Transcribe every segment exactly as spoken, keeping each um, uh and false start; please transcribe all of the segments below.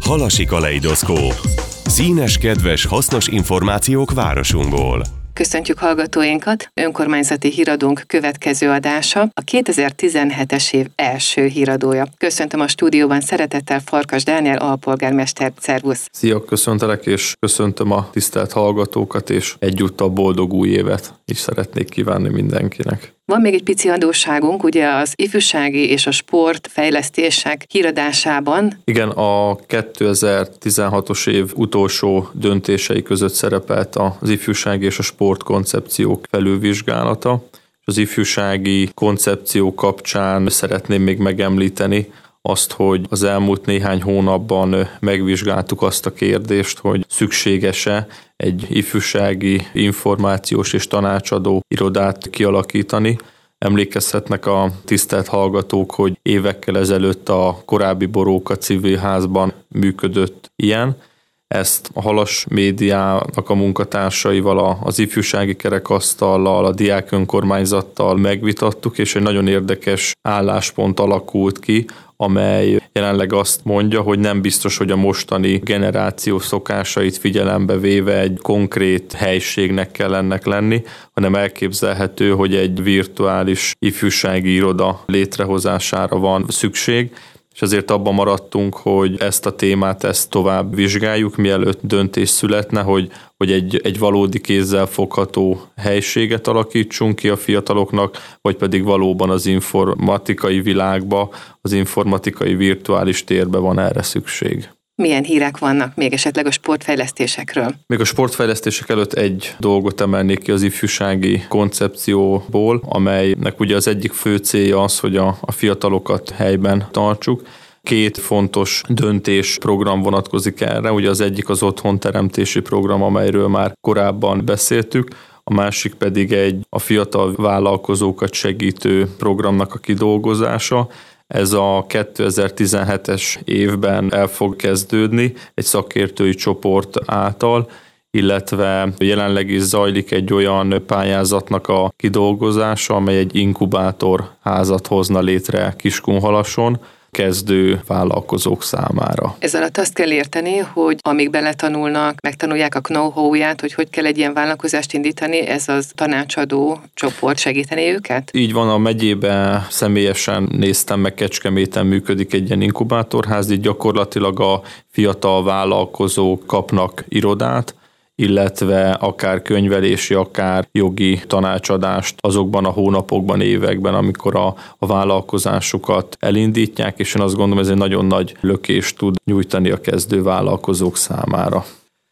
Halasi kaleidoszkóp. Színes, kedves, hasznos információk városunkból. Köszöntjük hallgatóinkat! Önkormányzati híradónk következő adása a kétezer-tizenhetes év első híradója. Köszöntöm a stúdióban szeretettel Farkas Dániel alpolgármester. Szervusz! Szia, köszöntelek, és köszöntöm a tisztelt hallgatókat, és egyúttal boldog új évet is szeretnék kívánni mindenkinek. Van még egy pici adósságunk, ugye az ifjúsági és a sport fejlesztések híradásában. Igen, a kétezer-tizenhatos év utolsó döntései között szerepelt az ifjúsági és a sport koncepciók felülvizsgálata. Az ifjúsági koncepció kapcsán szeretném még megemlíteni azt, hogy az elmúlt néhány hónapban megvizsgáltuk azt a kérdést, hogy szükséges-e egy ifjúsági információs és tanácsadó irodát kialakítani. Emlékezhetnek a tisztelt hallgatók, hogy évekkel ezelőtt a korábbi Boróka Civil Házban működött ilyen. Ezt a Halas médiának a munkatársaival, az ifjúsági kerekasztallal, a diák önkormányzattal megvitattuk, és egy nagyon érdekes álláspont alakult ki, amely jelenleg azt mondja, hogy nem biztos, hogy a mostani generáció szokásait figyelembe véve egy konkrét helységnek kell ennek lenni, hanem elképzelhető, hogy egy virtuális ifjúsági iroda létrehozására van szükség, és azért abban maradtunk, hogy ezt a témát ezt tovább vizsgáljuk, mielőtt döntés születne, hogy, hogy egy, egy valódi kézzel fogható helységet alakítsunk ki a fiataloknak, vagy pedig valóban az informatikai világba, az informatikai virtuális térbe van erre szükség. Milyen hírek vannak még esetleg a sportfejlesztésekről? Még a sportfejlesztések előtt egy dolgot emelnék ki az ifjúsági koncepcióból, amelynek ugye az egyik fő célja az, hogy a, a fiatalokat helyben tartsuk. Két fontos döntésprogram vonatkozik erre, ugye az egyik az otthonteremtési program, amelyről már korábban beszéltük, a másik pedig egy a fiatal vállalkozókat segítő programnak a kidolgozása. Ez a kétezer-tizenhetes évben el fog kezdődni egy szakértői csoport által, illetve jelenleg is zajlik egy olyan pályázatnak a kidolgozása, amely egy inkubátor házat hozna létre Kiskunhalason kezdő vállalkozók számára. Ez alatt azt kell érteni, hogy amíg beletanulnak, megtanulják a know-how-ját, hogy hogy kell egy ilyen vállalkozást indítani, ez az tanácsadó csoport segíteni őket? Így van, a megyében személyesen néztem meg, Kecskeméten működik egy ilyen inkubátorház, így gyakorlatilag a fiatal vállalkozók kapnak irodát, illetve akár könyvelési, akár jogi tanácsadást azokban a hónapokban, években, amikor a, a vállalkozásukat elindítják, és én azt gondolom, ez egy nagyon nagy lökést tud nyújtani a kezdő vállalkozók számára.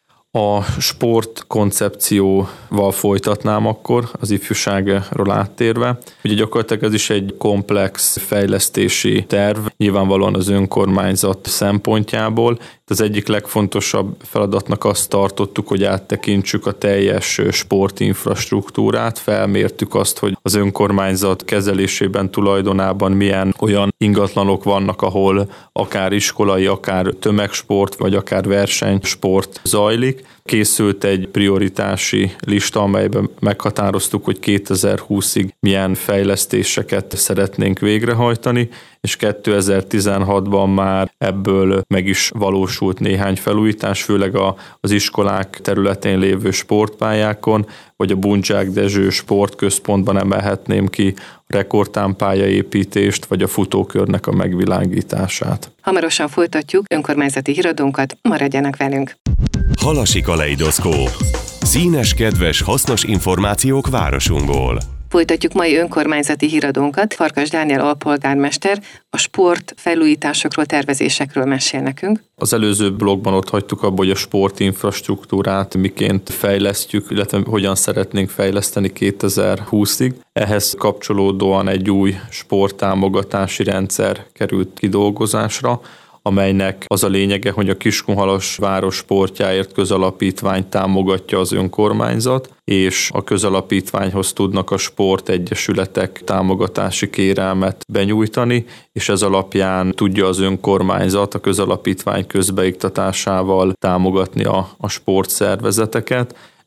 A sport koncepcióval folytatnám akkor, az ifjúságról áttérve. Ugye gyakorlatilag ez is egy komplex fejlesztési terv, nyilvánvalóan az önkormányzat szempontjából. Az egyik legfontosabb feladatnak azt tartottuk, hogy áttekintsük a teljes sportinfrastruktúrát, felmértük azt, hogy az önkormányzat kezelésében, tulajdonában milyen olyan ingatlanok vannak, ahol akár iskolai, akár tömegsport, vagy akár versenysport zajlik. Készült egy prioritási lista, amelyben meghatároztuk, hogy kétezer-húszig milyen fejlesztéseket szeretnénk végrehajtani, és kétezer-tizenhatban már ebből meg is valósult néhány felújítás, főleg az iskolák területén lévő sportpályákon, vagy a Bundzsák Dezső sportközpontban emelhetném ki a rekordtámpályaépítést, vagy a futókörnek a megvilágítását. Hamarosan folytatjuk önkormányzati híradónkat, maradjanak velünk! Halasi kaleidoszkóp. Színes, kedves, hasznos információk városunkból. Folytatjuk mai önkormányzati híradónkat. Farkas Dániel alpolgármester a sport felújításokról, tervezésekről mesél nekünk. Az előző blogban ott hagytuk abba, hogy a sportinfrastruktúrát miként fejlesztjük, illetve hogyan szeretnénk fejleszteni kétezer-húszig. Ehhez kapcsolódóan egy új sporttámogatási rendszer került kidolgozásra, amelynek az a lényege, hogy a Kiskunhalas város sportjáért közalapítványt támogatja az önkormányzat, és a közalapítványhoz tudnak a sportegyesületek támogatási kérelmet benyújtani, és ez alapján tudja az önkormányzat a közalapítvány közbeiktatásával támogatni a, a sportszervezeteket.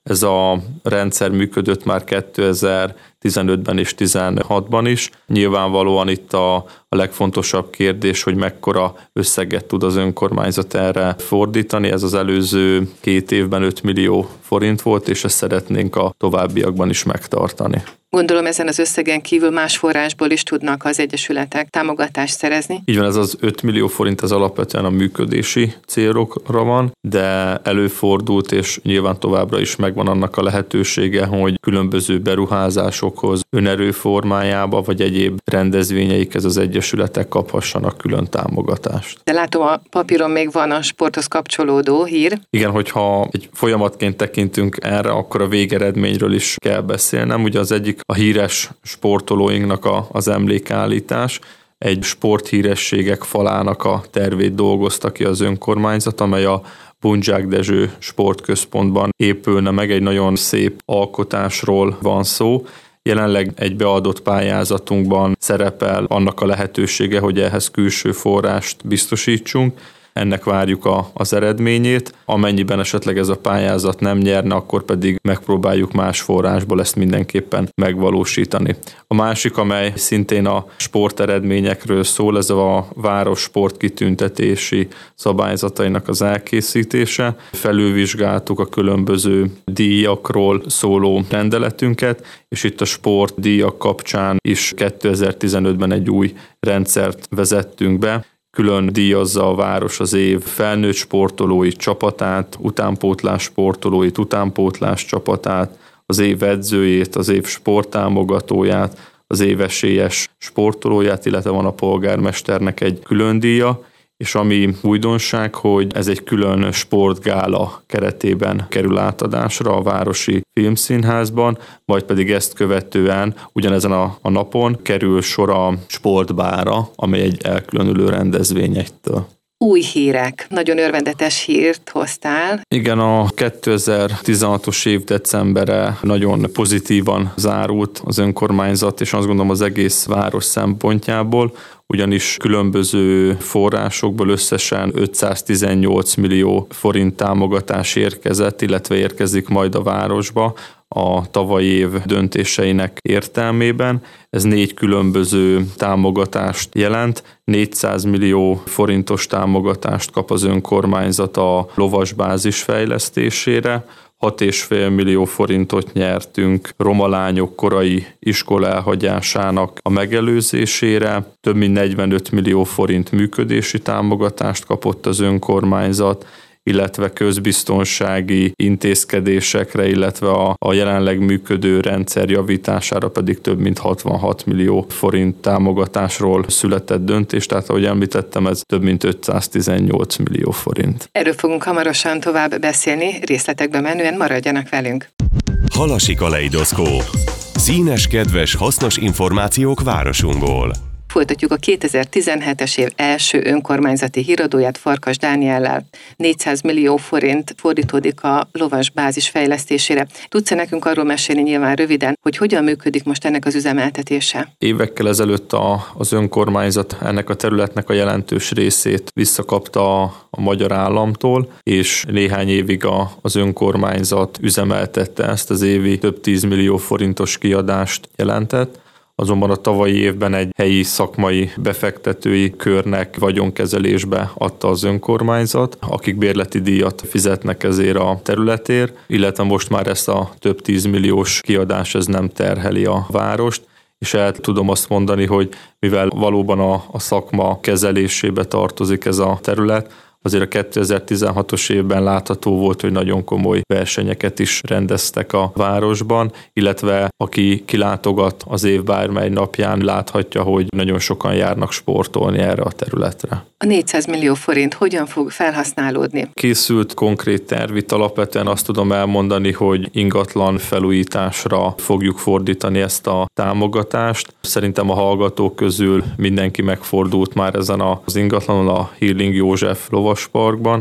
Ez a rendszer működött már kétezer-tizenötben és tizenhatban is. Nyilvánvalóan itt a, a legfontosabb kérdés, hogy mekkora összeget tud az önkormányzat erre fordítani. Ez az előző két évben öt millió forint volt, és ezt szeretnénk a továbbiakban is megtartani. Gondolom ezen az összegen kívül más forrásból is tudnak az egyesületek támogatást szerezni. Így van, ez az öt millió forint az alapvetően a működési célokra van, de előfordult, és nyilván továbbra is megvan annak a lehetősége, hogy különböző beruházásokhoz önerő formájába, vagy egyéb rendezvényeikhez az egyesületek kaphassanak külön támogatást. De látom, a papíron még van a sporthoz kapcsolódó hír. Igen, hogyha egy folyamatként tekintünk erre, akkor a végeredményről is kell beszélnem. Ugye az egyik a híres sportolóinknak a, az emlékállítás. Egy sporthírességek falának a tervét dolgozta ki az önkormányzat, amely a Bundzsák Dezső sportközpontban épülne meg. Egy nagyon szép alkotásról van szó. Jelenleg egy beadott pályázatunkban szerepel annak a lehetősége, hogy ehhez külső forrást biztosítsunk. Ennek várjuk a, az eredményét. Amennyiben esetleg ez a pályázat nem nyerne, akkor pedig megpróbáljuk más forrásból ezt mindenképpen megvalósítani. A másik, amely szintén a sporteredményekről szól, ez a város sportkitüntetési szabályzatainak az elkészítése. Felülvizsgáltuk a különböző díjakról szóló rendeletünket, és itt a sportdíjak kapcsán is kétezer-tizenötben egy új rendszert vezettünk be. Külön díjazza a város az év felnőtt sportolói csapatát, utánpótlás sportolóit, utánpótlás csapatát, az év edzőjét, az év sporttámogatóját, az év esélyes sportolóját, illetve van a polgármesternek egy külön díja, és ami újdonság, hogy ez egy külön sportgála keretében kerül átadásra a Városi Filmszínházban, majd pedig ezt követően ugyanezen a, a napon kerül sor a sportbára, amely egy elkülönülő rendezvényektől. Új hírek. Nagyon örvendetes hírt hoztál. Igen, a kétezer-tizenhatos év decembere nagyon pozitívan zárult az önkormányzat, és azt gondolom az egész város szempontjából, ugyanis különböző forrásokból összesen ötszáztizennyolc millió forint támogatás érkezett, illetve érkezik majd a városba a tavalyi év döntéseinek értelmében. Ez négy különböző támogatást jelent. négyszáz millió forintos támogatást kap az önkormányzat a lovasbázis fejlesztésére, hat egész öt millió forintot nyertünk roma lányok korai iskola elhagyásának a megelőzésére, több mint negyvenöt millió forint működési támogatást kapott az önkormányzat, illetve közbiztonsági intézkedésekre, illetve a, a jelenleg működő rendszer javítására pedig több mint hatvanhat millió forint támogatásról született döntés, tehát ahogy említettem, ez több mint ötszáztizennyolc millió forint. Erről fogunk hamarosan tovább beszélni, részletekbe menően maradjanak velünk. Halasi Kaleidoszkóp. Színes, kedves, hasznos információk városunkból. Folytatjuk a kétezer-tizenhetes év első önkormányzati híradóját Farkas Dániellel. négyszáz millió forint fordítódik a lovas bázis fejlesztésére. Tudsz-e nekünk arról mesélni nyilván röviden, hogy hogyan működik most ennek az üzemeltetése? Évekkel ezelőtt a, az önkormányzat ennek a területnek a jelentős részét visszakapta a, a magyar államtól, és néhány évig a, az önkormányzat üzemeltette ezt, az évi több tízmillió forintos kiadást jelentett. Azonban a tavalyi évben egy helyi szakmai befektetői körnek vagyonkezelésbe adta az önkormányzat, akik bérleti díjat fizetnek ezért a területért, illetve most már ezt a több tízmilliós kiadás ez nem terheli a várost, és el tudom azt mondani, hogy mivel valóban a, a szakma kezelésébe tartozik ez a terület, azért a kétezer-tizenhatos évben látható volt, hogy nagyon komoly versenyeket is rendeztek a városban, illetve aki kilátogat az év bármely napján, láthatja, hogy nagyon sokan járnak sportolni erre a területre. A négyszáz millió forint hogyan fog felhasználódni? Készült konkrét terv, itt alapvetően azt tudom elmondani, hogy ingatlan felújításra fogjuk fordítani ezt a támogatást. Szerintem a hallgatók közül mindenki megfordult már ezen az ingatlanon, a Healing József Lovasparkban,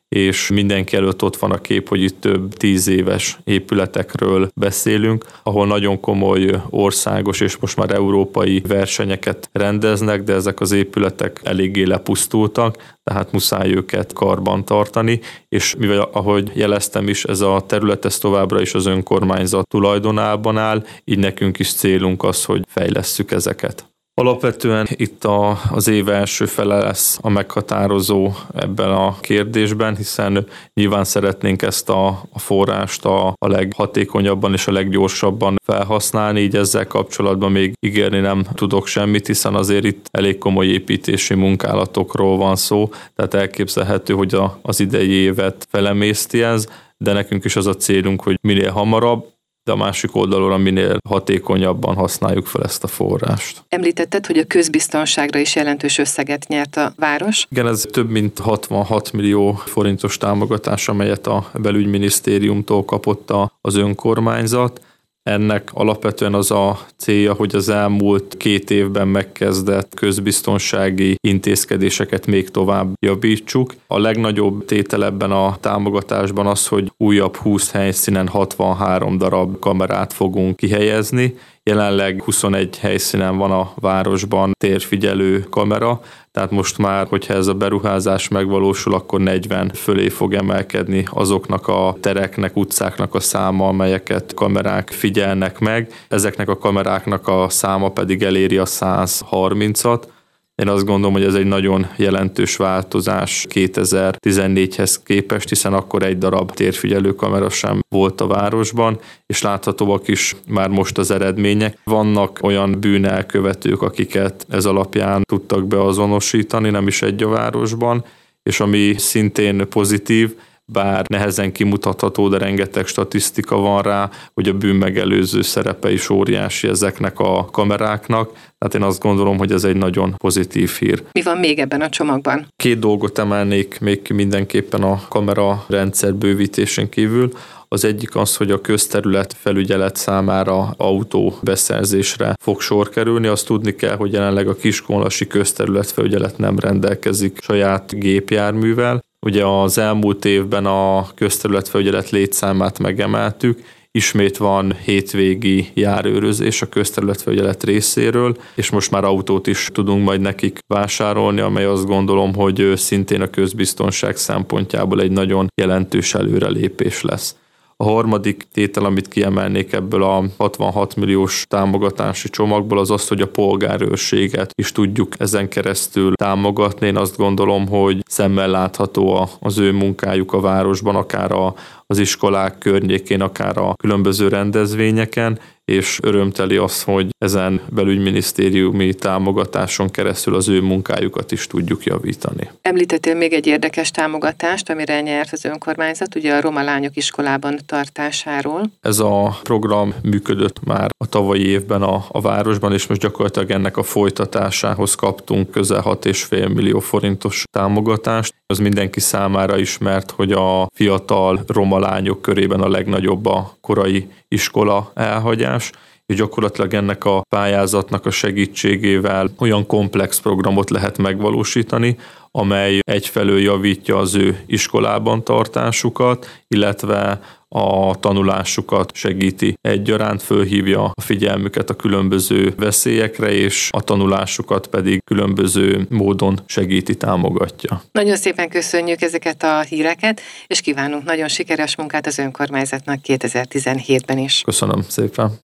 és mindenki előtt ott van a kép, hogy itt több tíz éves épületekről beszélünk, ahol nagyon komoly országos és most már európai versenyeket rendeznek, de ezek az épületek eléggé lepusztultak, tehát muszáj őket karban tartani, és mivel, ahogy jeleztem is, ez a terület ez továbbra is az önkormányzat tulajdonában áll, így nekünk is célunk az, hogy fejlesszük ezeket. Alapvetően itt a, az év első fele lesz a meghatározó ebben a kérdésben, hiszen nyilván szeretnénk ezt a, a forrást a, a leghatékonyabban és a leggyorsabban felhasználni, így ezzel kapcsolatban még ígérni nem tudok semmit, hiszen azért itt elég komoly építési munkálatokról van szó, tehát elképzelhető, hogy a, az idei évet felemészti ez, de nekünk is az a célunk, hogy minél hamarabb, de a másik oldalról minél hatékonyabban használjuk fel ezt a forrást. Említetted, hogy a közbiztonságra is jelentős összeget nyert a város. Igen, ez több mint hatvanhat millió forintos támogatás, amelyet a belügyminisztériumtól kapott az önkormányzat. Ennek alapvetően az a célja, hogy az elmúlt két évben megkezdett közbiztonsági intézkedéseket még tovább javítsuk. A legnagyobb tétel ebben a támogatásban az, hogy újabb húsz helyszínen hatvanhárom darab kamerát fogunk kihelyezni. Jelenleg huszonegy helyszínen van a városban térfigyelő kamera, tehát most már, hogyha ez a beruházás megvalósul, akkor negyven fölé fog emelkedni azoknak a tereknek, utcáknak a száma, amelyeket kamerák figyelnek meg. Ezeknek a kameráknak a száma pedig eléri a száz harmincat. Én azt gondolom, hogy ez egy nagyon jelentős változás kétezer-tizennégyhez képest, hiszen akkor egy darab térfigyelő kamera sem volt a városban, és láthatóak is már most az eredmények. Vannak olyan bűnelkövetők, akiket ez alapján tudtak beazonosítani, nem is egy a városban, és ami szintén pozitív, bár nehezen kimutatható, de rengeteg statisztika van rá, hogy a bűnmegelőző szerepe is óriási ezeknek a kameráknak. Tehát én azt gondolom, hogy ez egy nagyon pozitív hír. Mi van még ebben a csomagban? Két dolgot emelnék még ki mindenképpen a kamerarendszer bővítésén kívül. Az egyik az, hogy a közterület felügyelet számára autóbeszerzésre fog sor kerülni. Azt tudni kell, hogy jelenleg a kiskunlasi közterület felügyelet nem rendelkezik saját gépjárművel. Ugye az elmúlt évben a közterületfelügyelet létszámát megemeltük, ismét van hétvégi járőrözés a közterületfelügyelet részéről, és most már autót is tudunk majd nekik vásárolni, amely azt gondolom, hogy szintén a közbiztonság szempontjából egy nagyon jelentős előrelépés lesz. A harmadik tétel, amit kiemelnék ebből a hatvanhat milliós támogatási csomagból, az az, hogy a polgárőrséget is tudjuk ezen keresztül támogatni. Én azt gondolom, hogy szemmel látható az ő munkájuk a városban, akár a, az iskolák környékén, akár a különböző rendezvényeken, és örömteli az, hogy ezen belügyminisztériumi támogatáson keresztül az ő munkájukat is tudjuk javítani. Említettél még egy érdekes támogatást, amire nyert az önkormányzat, ugye a roma lányok iskolában tartásáról. Ez a program működött már a tavalyi évben a, a városban, és most gyakorlatilag ennek a folytatásához kaptunk közel hat egész öt millió forintos támogatást. Az mindenki számára ismert, hogy a fiatal roma lányok körében a legnagyobb a korai iskola elhagyás, és gyakorlatilag ennek a pályázatnak a segítségével olyan komplex programot lehet megvalósítani, amely egyfelől javítja az ő iskolában tartásukat, illetve a tanulásukat segíti egyaránt, fölhívja a figyelmüket a különböző veszélyekre, és a tanulásukat pedig különböző módon segíti, támogatja. Nagyon szépen köszönjük ezeket a híreket, és kívánunk nagyon sikeres munkát az önkormányzatnak kétezer-tizenhétben is. Köszönöm szépen.